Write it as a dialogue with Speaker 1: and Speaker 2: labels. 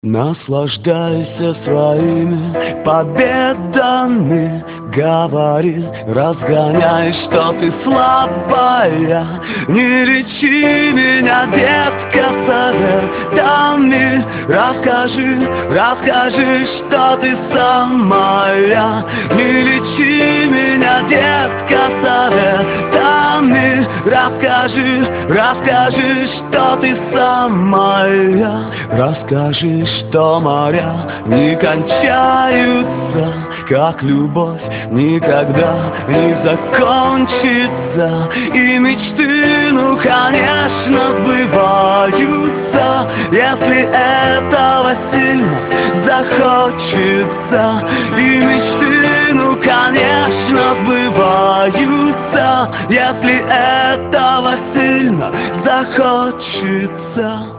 Speaker 1: Наслаждайся своими победами, говори, разгоняй, что ты слабая. Не лечи меня, детка, советами. Расскажи, что ты самая. Не лечи меня, детка, советами. Расскажи, что ты самая. Расскажи, что моря не кончаются, как любовь никогда не закончится. И мечты, ну конечно, сбываются, если этого сильно захочется. И мечты, ну конечно, сбываются, если этого сильно захочется.